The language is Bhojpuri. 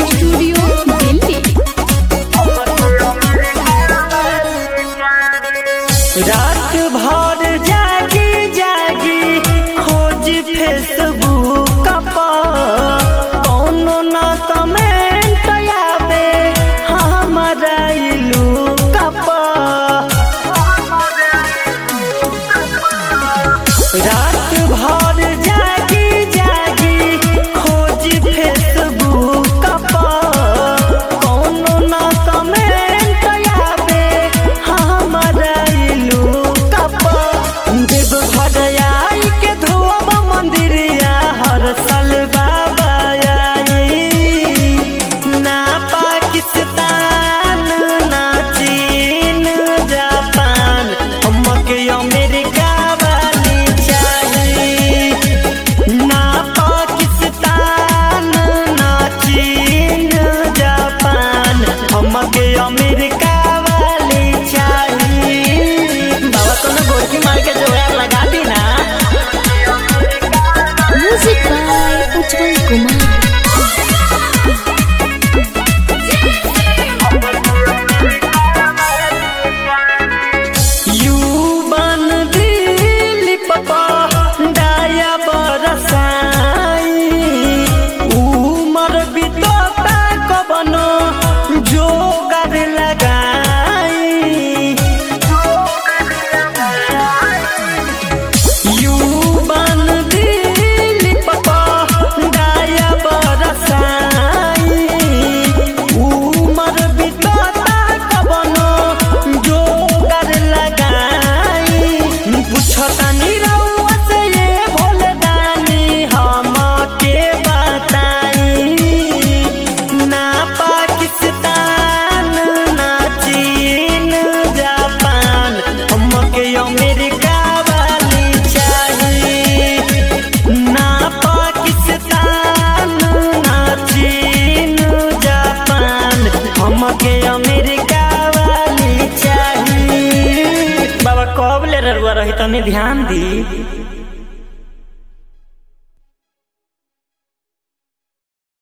स्टूडियो दिल्ली। रात भर जागी जागी खोज फेसबुक पर कौनो न कमेंट आवे हमारा लुक पर। रात भर जागी जागी खोज फेसबुक पर कौनो न कमेंट आवे हमारा लुक पर। देव घर आई के धोब मंदिरिया हर साल बाबा आई। ना पाकिस्तान ना चीन जापान हमके अमेरिका वाली चाहिए। ना पाकिस्तान ना चीन जापान हमके अमेरिका वाली चाहिए। बाबा तो ना गोरकी मार के जोड़ा लगा दी ना। Music by Ujjwal Kumar. युवन दिल पपा डाया बरसाई। उमर बितोता कबनो जोगर लगाई। युवन दिल पपा डाया बरसाई। उमर बितोता कबनो जोगर लगाई। पूछतानी रउआ से ये भोलदानी हमके बताई। ना पाकिस्तान ना चीन जापान हमके अमेरिका वाली चाहिए। ना पाकिस्तान ना चीन जापान हमके अमेरिका वाली चाहिए। बाबा कब ले रही तनी ध्यान दी।